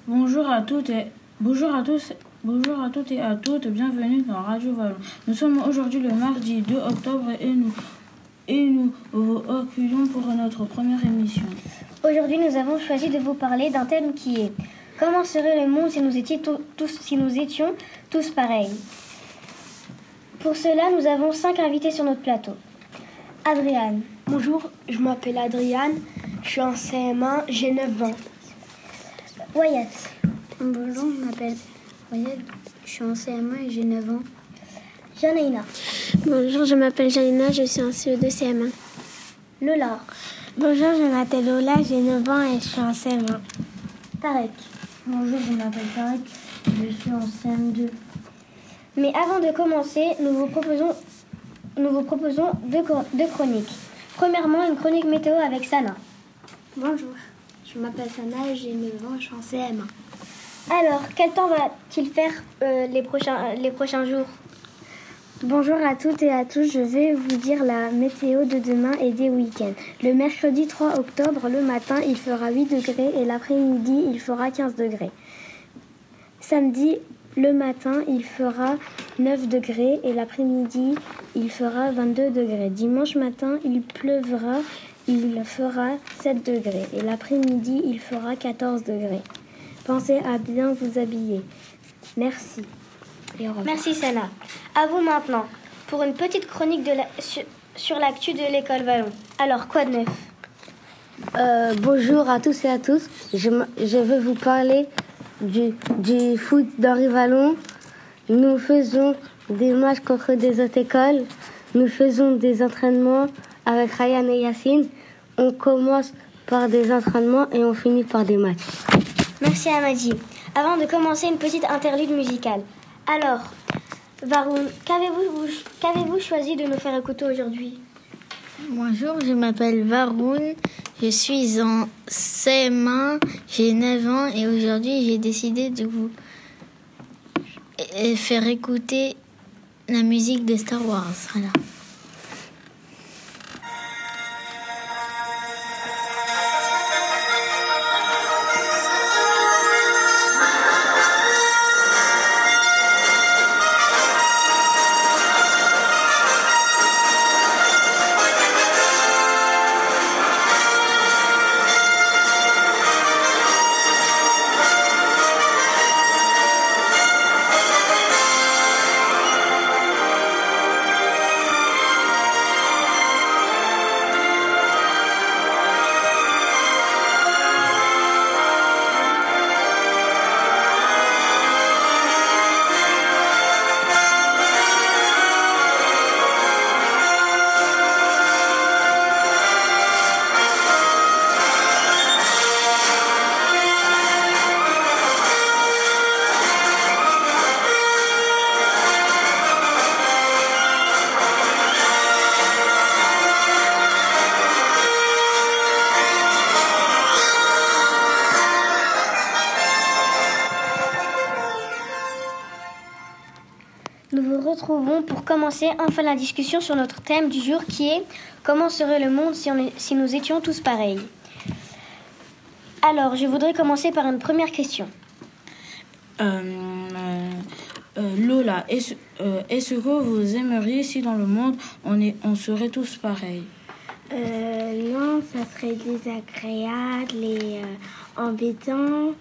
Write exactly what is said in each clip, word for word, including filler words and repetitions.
Bonjour à toutes et bonjour à tous. Bonjour à toutes et à toutes, bienvenue dans Radio Vallon. Nous sommes aujourd'hui le mardi deux octobre et nous, et nous vous accueillons pour notre première émission. Aujourd'hui, nous avons choisi de vous parler d'un thème qui est « Comment serait le monde si nous étions tous, si nous étions tous pareils ?» Pour cela, nous avons cinq invités sur notre plateau. Adriane. Bonjour, je m'appelle Adriane, je suis en C M un, j'ai neuf ans. Wyatt. Bonjour, je m'appelle Wyatt, je suis en C M un et j'ai neuf ans. Janaïna. Bonjour, je m'appelle Janaïna, je suis en C E deux C M un. Lola. Bonjour, je m'appelle Lola, j'ai neuf ans et je suis en C M un. Tarek. Bonjour, je m'appelle Tarek, je suis en C M deux. Mais avant de commencer, nous vous proposons, nous vous proposons deux, deux chroniques. Premièrement, une chronique météo avec Sana. Bonjour, je m'appelle Sana et j'ai neuf ans, je suis en C M un. Alors, quel temps va-t-il faire euh, les, prochains, les prochains jours ? Bonjour à toutes et à tous, je vais vous dire la météo de demain et des week-ends. Le mercredi trois octobre, le matin, il fera huit degrés et l'après-midi, il fera quinze degrés. Samedi, le matin, il fera neuf degrés et l'après-midi, il fera vingt-deux degrés. Dimanche matin, il pleuvra, il fera sept degrés et l'après-midi, il fera quatorze degrés. Pensez à bien vous habiller. Merci. Et au revoir. Merci Sana. À vous maintenant, pour une petite chronique de la, sur, sur l'actu de l'école Vallon. Alors, quoi de neuf ? euh, Bonjour à tous et à tous. Je, je vais vous parler du, du foot d'Henri Vallon. Nous faisons des matchs contre des autres écoles. Nous faisons des entraînements avec Ryan et Yacine. On commence par des entraînements et on finit par des matchs. Merci Amadi. Avant de commencer, une petite interlude musicale. Alors, Varun, qu'avez-vous, qu'avez-vous choisi de nous faire écouter aujourd'hui ? Bonjour, je m'appelle Varun, je suis en C M un, j'ai neuf ans et aujourd'hui j'ai décidé de vous faire écouter la musique de Star Wars. Voilà. Nous vous retrouvons pour commencer enfin la discussion sur notre thème du jour qui est « Comment serait le monde si, on est, si nous étions tous pareils ?» Alors, je voudrais commencer par une première question. Euh, euh, euh, Lola, est-ce, euh, est-ce que vous aimeriez si dans le monde on, est, on serait tous pareils ? euh, Non, ça serait désagréable et euh, embêtant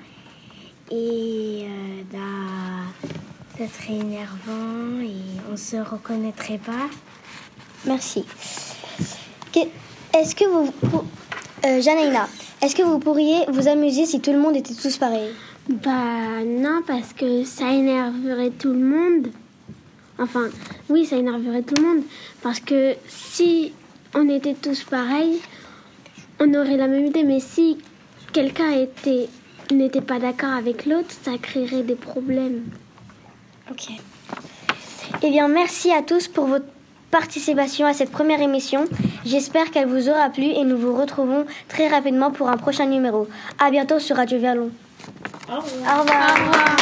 et euh, bah, ça serait énervant et on ne se reconnaîtrait pas. Merci. Est-ce que vous... Euh, Janaïna, est-ce que vous pourriez vous amuser si tout le monde était tous pareils ? Bah non, parce que ça énerverait tout le monde. Enfin, oui, ça énerverait tout le monde. Parce que si on était tous pareils, on aurait la même idée. Mais si quelqu'un était, n'était pas d'accord avec l'autre, ça créerait des problèmes. Ok. Eh bien, merci à tous pour votre participation à cette première émission. J'espère qu'elle vous aura plu et nous vous retrouvons très rapidement pour un prochain numéro. À bientôt sur Radio Vallon. Au revoir. Au revoir. Au revoir.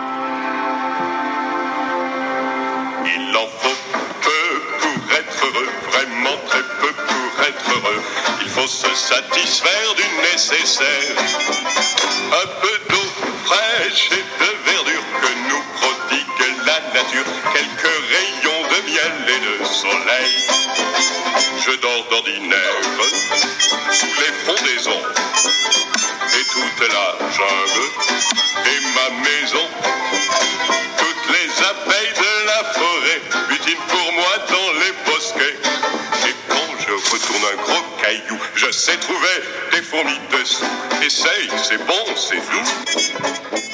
Il en faut peu pour être heureux. vraiment très peu pour être heureux. Il faut se satisfaire du nécessaire. Un peu d'eau fraîche et de verdure que nous prodigue la nature. Quelques rayons de miel et de soleil. Je dors d'ordinaire sous les fondaisons. Et toute la jungle est ma maison. Toutes les abeilles de la forêt butinent pour moi dans les bosquets. Et quand je retourne un gros caillou, je sais trouver des fourmis dessous. Essaye, c'est bon, c'est doux.